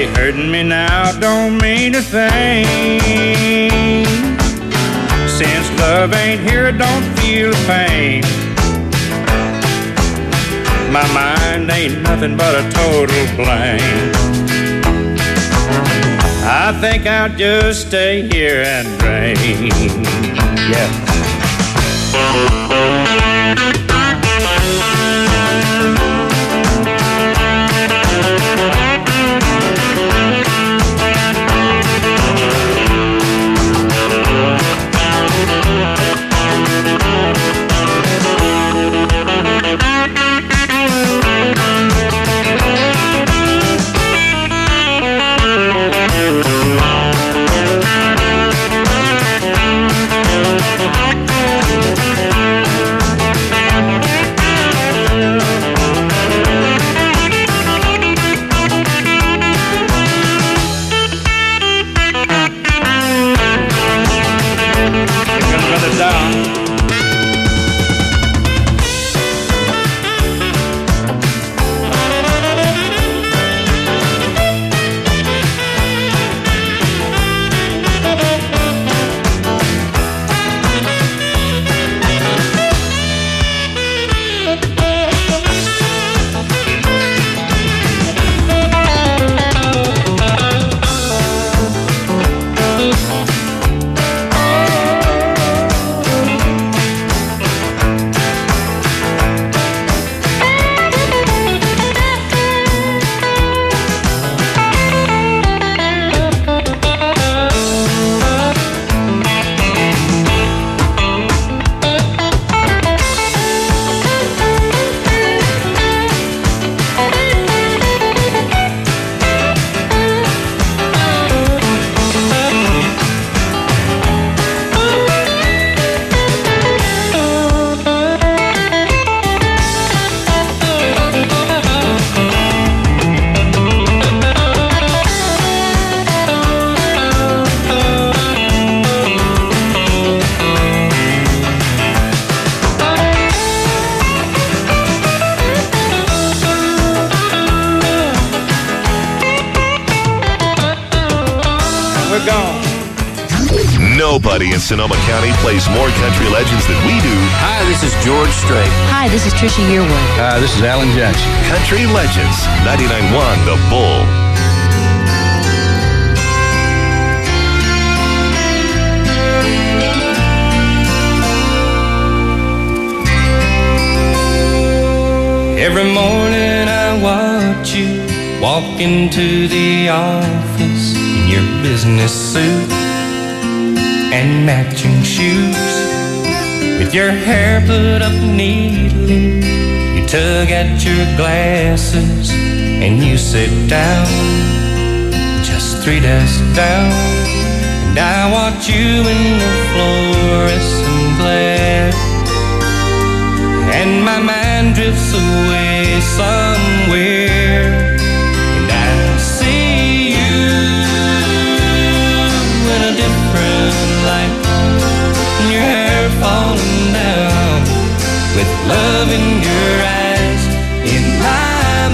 say hurting me now don't mean a thing. Since love ain't here, I don't feel the pain. My mind ain't nothing but a total blank. I think I'll just stay here and drink. Yeah. Nobody in Sonoma County plays more country legends than we do. Hi, this is George Strait. Hi, this is Trisha Yearwood. Hi, this is Alan Jackson. Country Legends, 99.1 The Bull. Every morning I watch you walk into the office in your business suit and matching shoes. With your hair put up neatly, you tug at your glasses and you sit down, just 3 desks down. And I watch you in the fluorescent glare, and my mind drifts away somewhere, and I see you in a different light, and your hair falling down, with love in your eyes. In my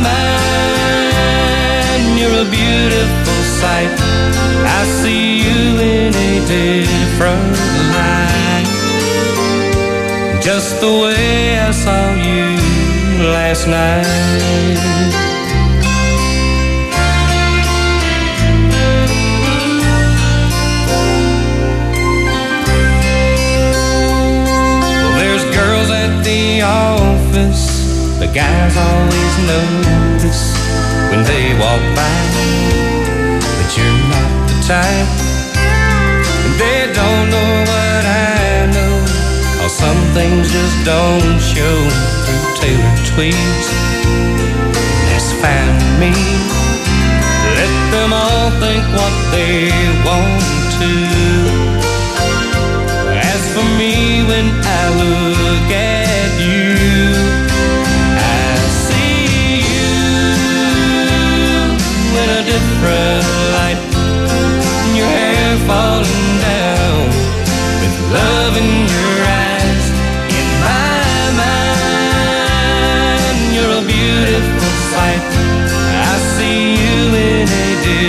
mind, you're a beautiful sight. I see you in a different light, just the way I saw you last night. Well, there's girls at the office, the guys always notice when they walk by, but you're not the type, and they don't know what I know. Some things just don't show through tailored tweeds. That's fine with me. Let them all think what they want to. As for me, when I look at you, I see you in a different light. Your hair falling down, with love in your eyes. Beautiful sight. I see you in a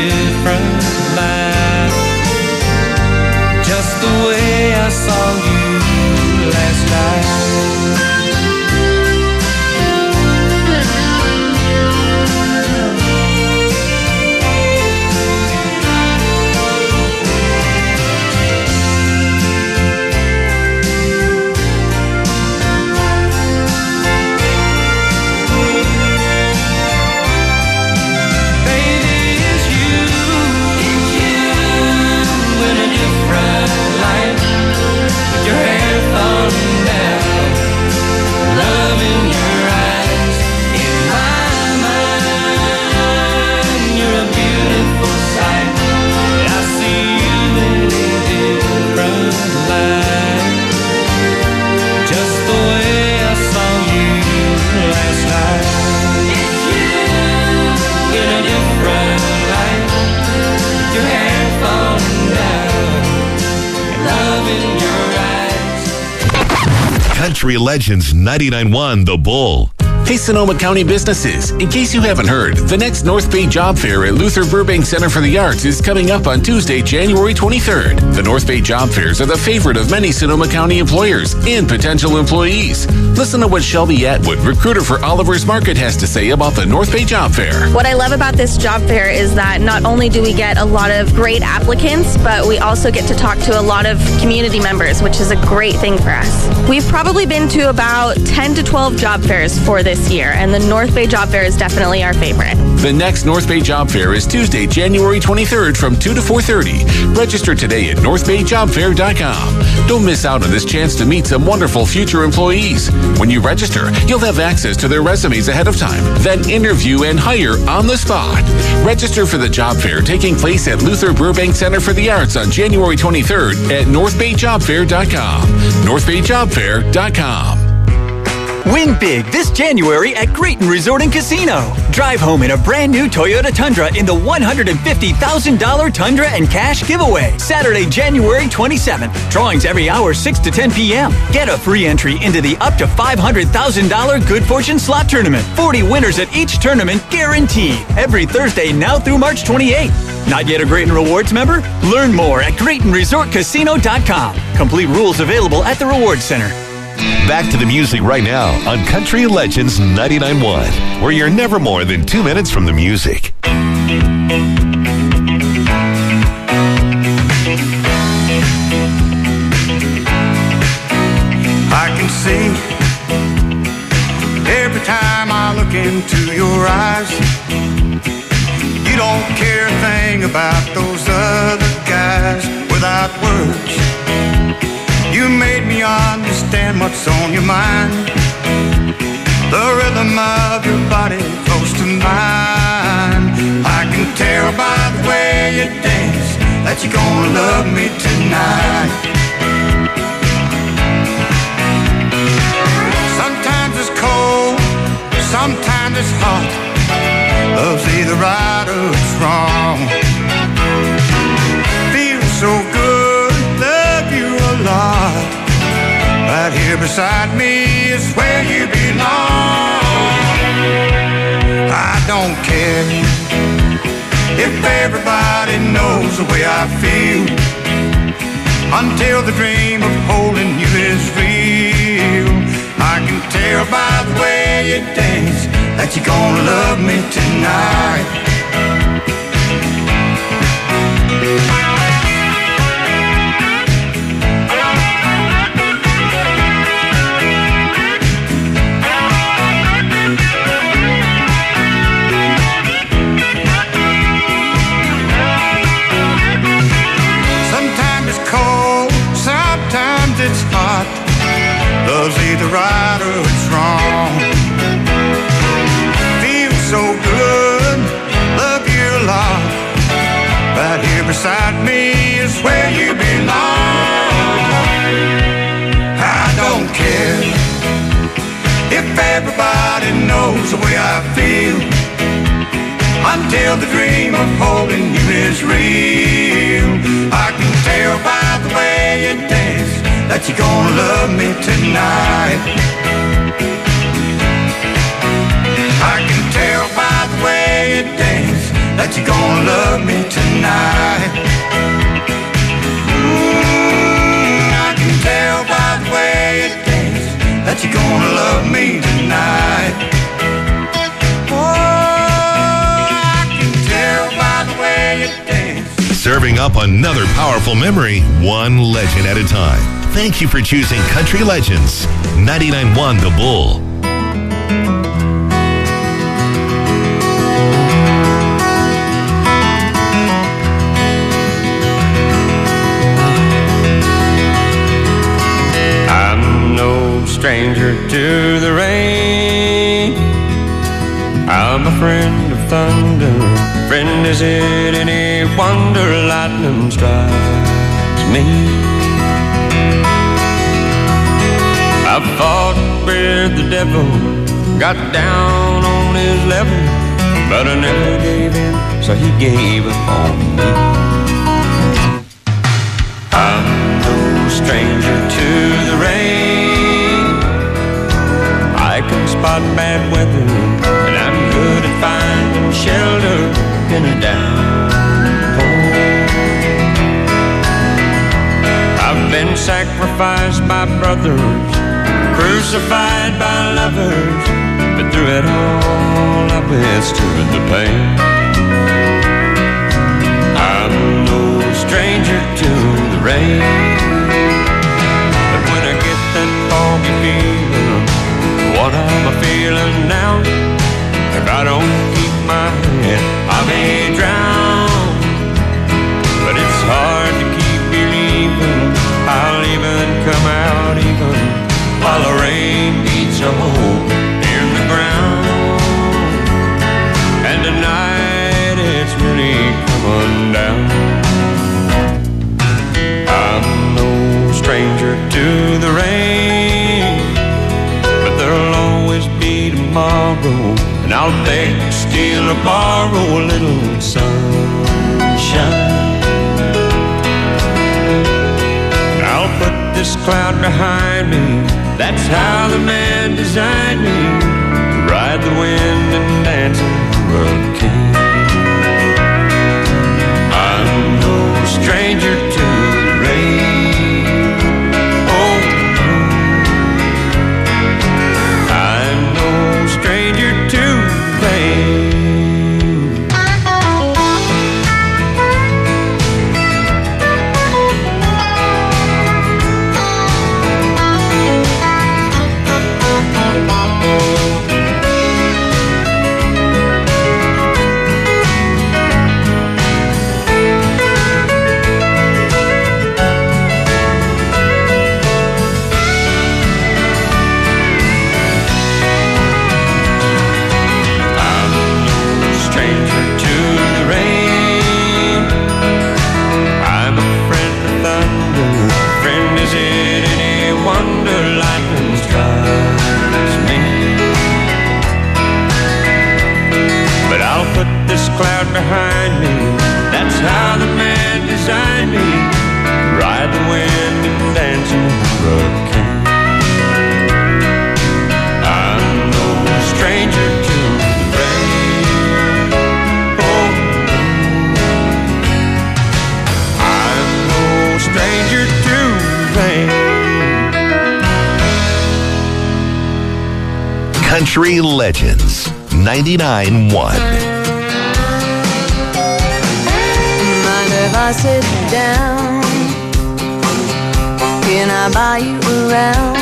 Country Legends 99.1 The Bull. Hey, Sonoma County businesses. In case you haven't heard, the next North Bay Job Fair at Luther Burbank Center for the Arts is coming up on Tuesday, January 23rd. The North Bay Job Fairs are the favorite of many Sonoma County employers and potential employees. Listen to what Shelby Atwood, recruiter for Oliver's Market, has to say about the North Bay Job Fair. What I love about this job fair is that not only do we get a lot of great applicants, but we also get to talk to a lot of community members, which is a great thing for us. We've probably been to about 10 to 12 job fairs for this year, and the North Bay Job Fair is definitely our favorite. The next North Bay Job Fair is Tuesday, January 23rd from 2 to 4:30. Register today at northbayjobfair.com. Don't miss out on this chance to meet some wonderful future employees. When you register, you'll have access to their resumes ahead of time, then interview and hire on the spot. Register for the job fair taking place at Luther Burbank Center for the Arts on January 23rd at northbayjobfair.com. northbayjobfair.com. Win big this January at Grayton Resort and Casino. Drive home in a brand new Toyota Tundra in the $150,000 Tundra and Cash giveaway. Saturday, January 27th. Drawings every hour 6 to 10 p.m. Get a free entry into the up to $500,000 Good Fortune Slot Tournament. 40 winners at each tournament guaranteed. Every Thursday now through March 28th. Not yet a Grayton Rewards member? Learn more at GraytonResortCasino.com. Complete rules available at the Rewards Center. Back to the music right now on Country Legends 99.1, where you're never more than 2 minutes from the music. I can see every time I look into your eyes, you don't care a thing about those other guys. Without words, you made me understand what's on your mind. The rhythm of your body close to mine. I can tell by the way you dance that you're gonna love me tonight. Sometimes it's cold, sometimes it's hot. Love's either right or it's wrong. Feels so good, love you a lot. Right here beside me is where you belong. I don't care if everybody knows the way I feel, until the dream of holding you is real. I can tell by the way you dance that you're gonna love me tonight. It's hot. Love's either right or it's wrong. Feels so good, love you a lot. Right here beside me is where you belong. I don't care if everybody knows the way I feel, until the dream of holding you is real. I can tell by the way you dance that you're gonna love me tonight. I can tell by the way you dance that you're gonna love me tonight. I can tell by the way you dance that you're gonna love me tonight. Oh, I can tell by the way you dance. Serving up another powerful memory, one legend at a time. Thank you for choosing Country Legends 99.1 The Bull. I'm no stranger to the rain. I'm a friend of thunder. Friend, is it any wonder lightning strikes me? I fought with the devil, got down on his level, but I never gave in, so he gave up on me. I'm no stranger to the rain. spot bad weather, and I'm good at finding shelter in a downpour. I've been sacrificed by brothers, crucified by lovers, but through it all I withstood the pain. I'm no stranger to the rain, but when I get that foggy feeling, what am I feeling now? If I don't keep my head, I may drown. But it's hard to keep believing I'll even come out even while the rain beats a hole in the ground. And tonight it's really coming down. I'm no stranger to the rain, but there'll always be tomorrow, and I'll beg, steal, or borrow a little sunshine. I'll put this cloud behind me, that's how the man designed me, to ride the wind and dance in the hurricane. I'm no stranger to the rain. Oh, no. I'm no stranger to the rain. Cloud behind me, that's how the man designed me, ride the wind and dance in the hurricane. I'm no stranger to the rain. Oh, I'm no stranger to the rain. Country Legends 99.1. If I sit down, can I buy you around?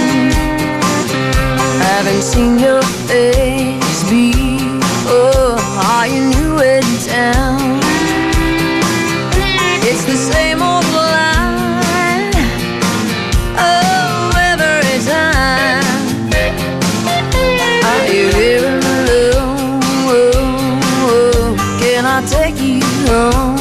Haven't seen your face before. Are you new in town? It's the same old line, oh, every time. Are you here alone? Can I take you home?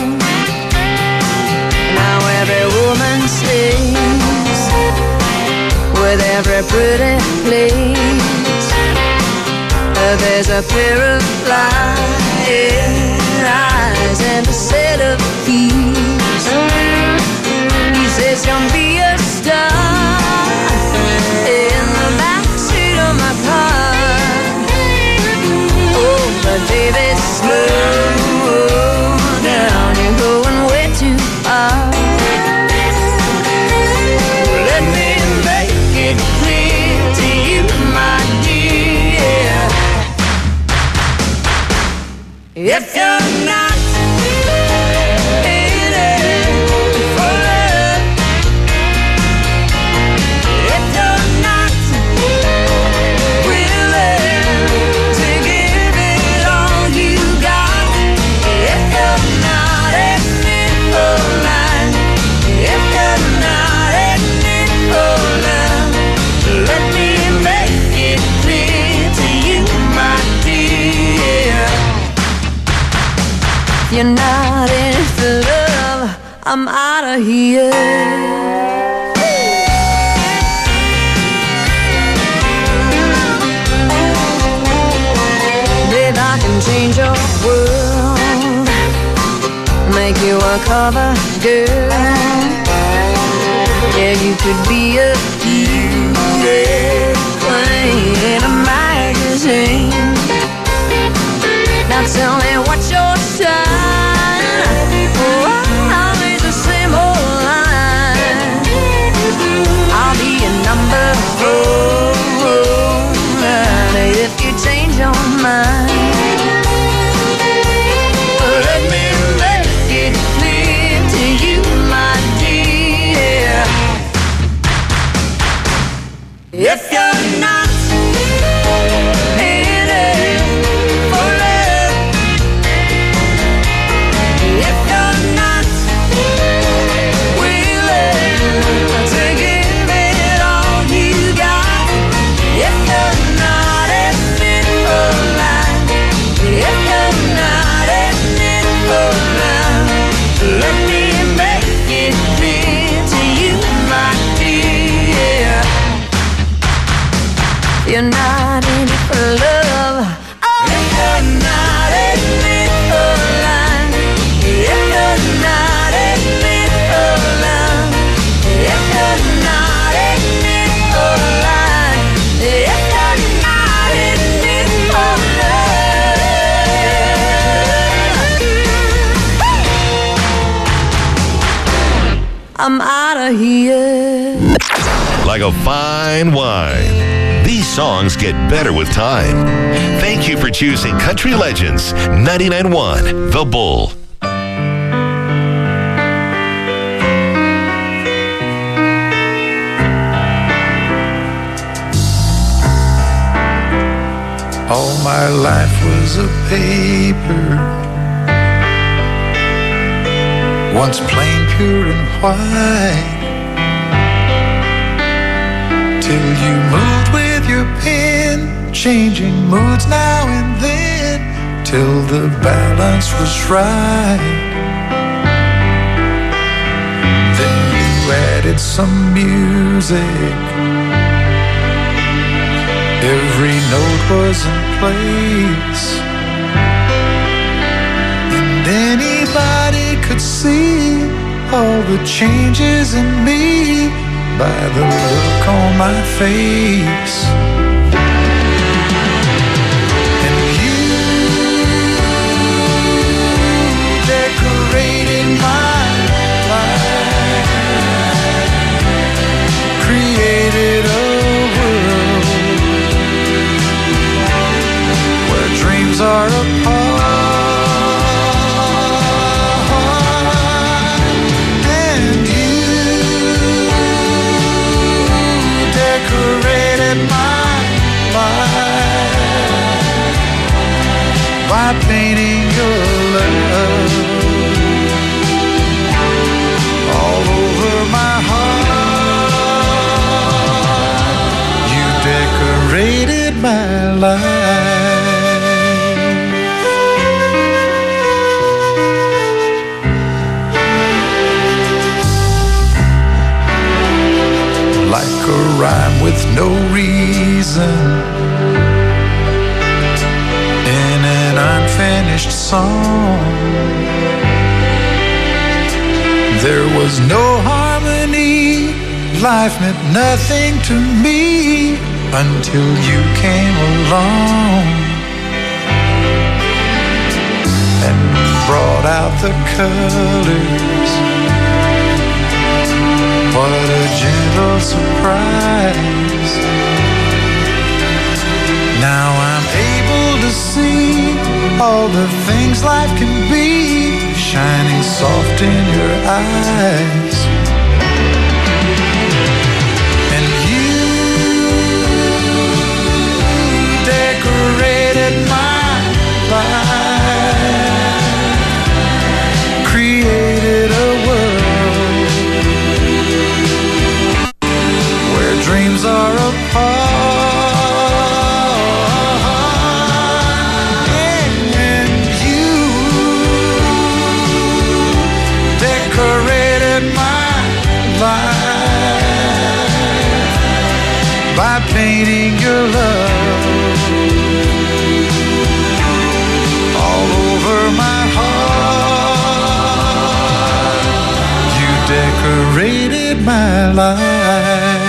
Every woman sings with every pretty place. There's a pair of flying eyes and a set of keys. He says, "Come be a star in the backseat of my car." Oh, but baby, slow down, you're going way too far. If you're not in it for love, if you're not willing to give it all you got, if you're not in it for life, if you're not in it for love, let me make it clear to you, my dear. If you're not in it for love, I'm out of here. Babe, I can change your world, make you a cover girl. Yeah, you could be a hero, queen of my Now tell me what's your sign? Oh, always the same old line. I'll be your number 4 if you change your mind. Let me make it clear to you, my dear. If you're not in it for love, if you're not willing to give it all you got, if you're not in it for life, if you're not in it for love, let me make it clear to you, my dear. You're not in it for love. Oh, if you're not in it for life, if you're not in it for love, if you're not in it for life, if you're not in it for love, I'm out of here. Like a fine wine, these songs get better with time. Thank you for choosing Country Legends 99.1 The Bull. All my life was a paper, once plain, pure, and white, till you moved with your pen, changing moods now and then, till the balance was right. Then you added some music, every note was in place, and anybody could see all the changes in me by the look on my face. And you decorated my life, created a world where dreams are apart. By painting your love all over my heart, you decorated my life. Like a rhyme with no reason, unfinished song, there was no harmony, life meant nothing to me until you came along and brought out the colors. What a gentle surprise. Now I'm able to see all the things life can be, shining soft in your eyes. And you decorated my life, created a world where dreams are apart. By painting your love all over my heart, you decorated my life.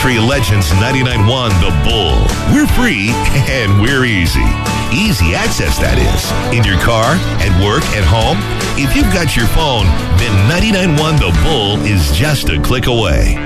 Country Legends 99.1 The Bull. We're free and we're easy. Easy access, that is. In your car, at work, at home. If you've got your phone, then 99.1 The Bull is just a click away.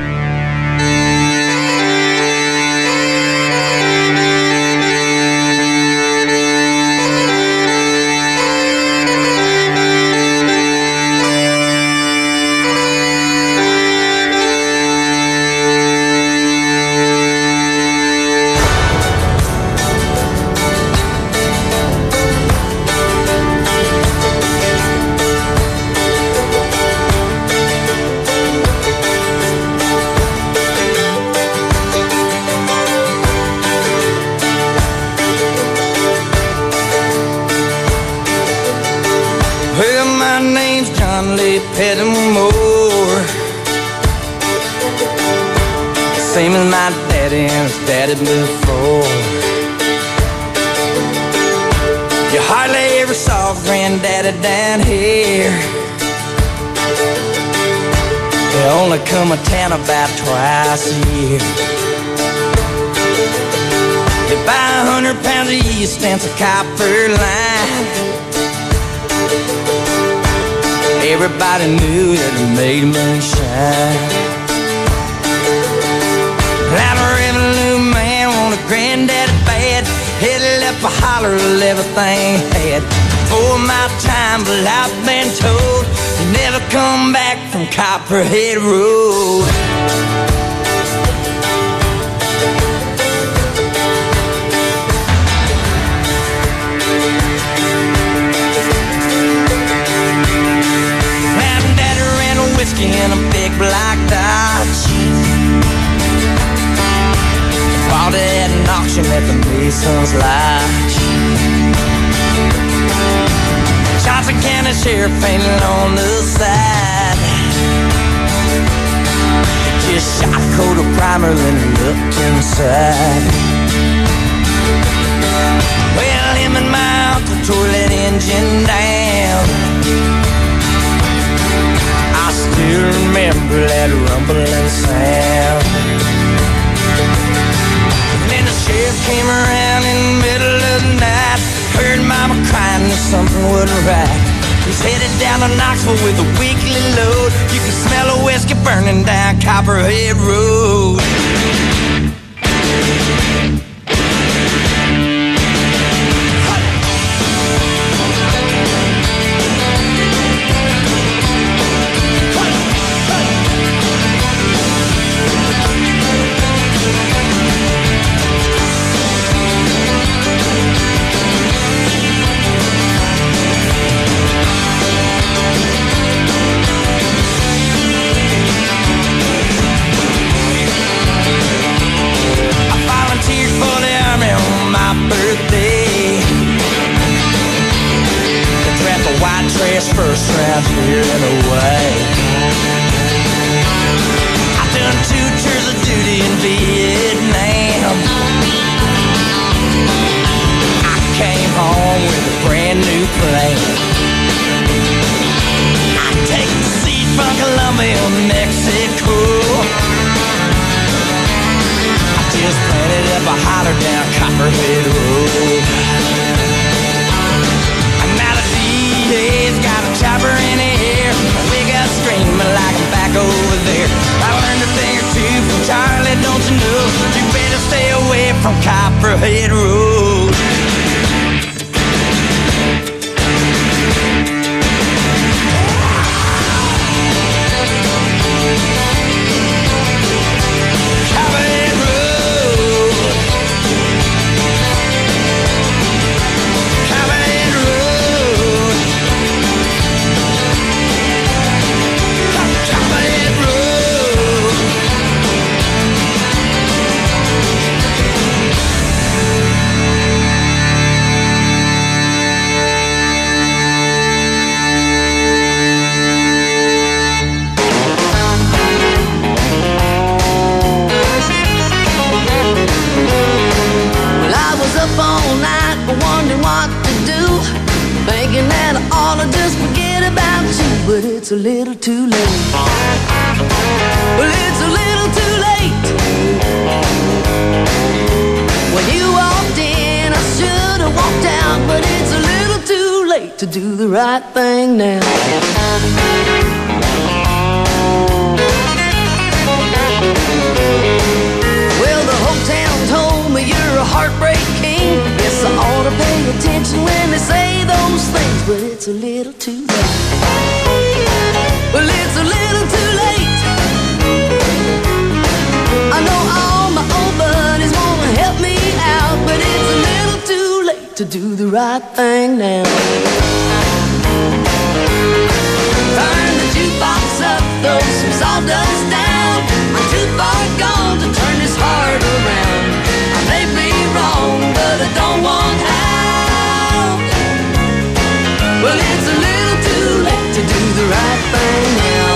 Well, my name's John Lee Pettimore, same as my daddy and his daddy before. You hardly ever saw Granddaddy down here. They only come to town about twice a year. They buy 100 pounds of yeast and some copper line. Everybody knew that it made moonshine. Now the revenue man wanted Granddaddy bad. Headed up a holler of everything he had. Before my time, but I've been told he never come back from Copperhead Road. In a big black Dodge, bought it at an auction at the Mason's Lodge. Johnson County Sheriff painted on the side. Just shot a coat of primer, then looked inside. Well, him and my uncle tore that engine down. I still remember that rumbling sound. And then the sheriff came around in the middle of the night. Heard Mama crying that something wasn't right. He's headed down to Knoxville with a weekly load. You can smell a whiskey burning down Copperhead Road. First round here and away. I've done 2 tours of duty in Vietnam. I came home with a brand new plane. I take the seed from Colombia, Mexico. I just planted up a holler down Copperhead Road. He's got a chopper in the air. We got screaming like I'm back over there. I learned a thing or two from Charlie, don't you know? You better stay away from Copperhead Road. Copperhead Road. Copperhead Road. Copperhead Road. Well, I was up all night wondering what to do, thinking that I ought to just forget about you, but it's a little too late. Well, it's a little too late. out, but it's a little too late to do the right thing now. Well, the whole town told me you're a heartbreak king. Yes, I ought to pay attention when they say those things, but it's a little too late. Well, it's a little too late. I know all my old buddies want to help me out, but it's a little too late to do the right thing now. Turn the jukebox up, throw some sawdust down. I'm too far gone to turn this heart around. I may be wrong, but I don't want out. Well, it's a little too late to do the right thing now.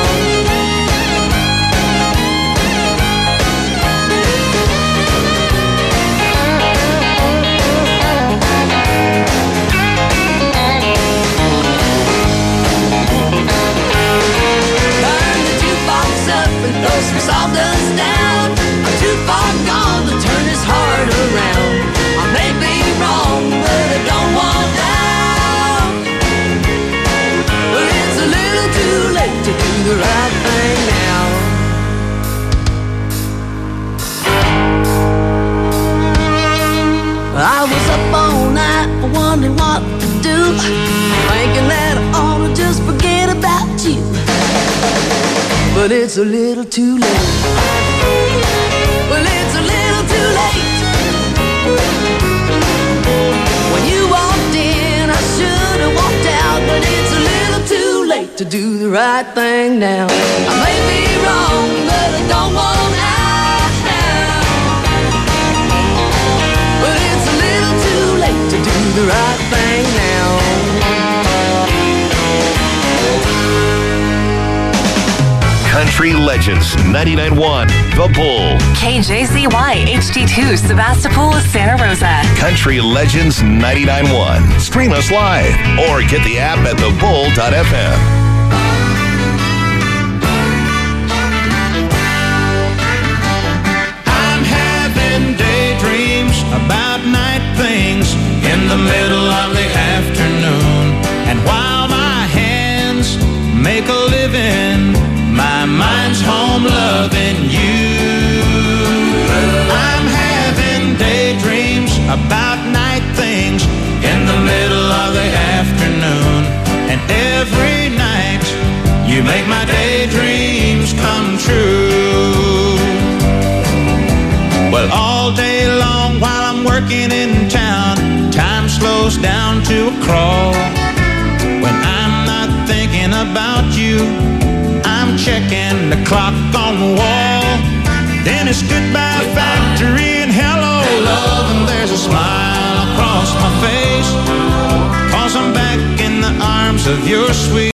Throw some sawdust down. I'm too far gone to turn this heart around. I may be wrong, but I don't want out. Well, it's a little too late to do the right thing now. I was up all night wondering what to do, thinking that I ought to just forget about you. But it's a little too late. Well, it's a little too late. When you walked in, I should have walked out, but it's a little too late to do the right thing now. I may be wrong, but I don't want out. But it's a little too late to do the right thing now. Country Legends 99.1 The Bull. KJZY HD2 Sebastopol, Santa Rosa. Country Legends 99.1. Stream us live or get the app at thebull.fm. I'm having daydreams about night things in the middle of the afternoon. And while my hands make a living, my mind's home loving you. I'm having daydreams about night things in the middle of the afternoon. And every night you make my daydreams come true. Well, all day long while I'm working in town, time slows down to a crawl. When I'm not thinking about you, I'm checking the clock on the wall. Then it's goodbye factory and hello love, and there's a smile across my face, 'cause I'm back in the arms of your sweet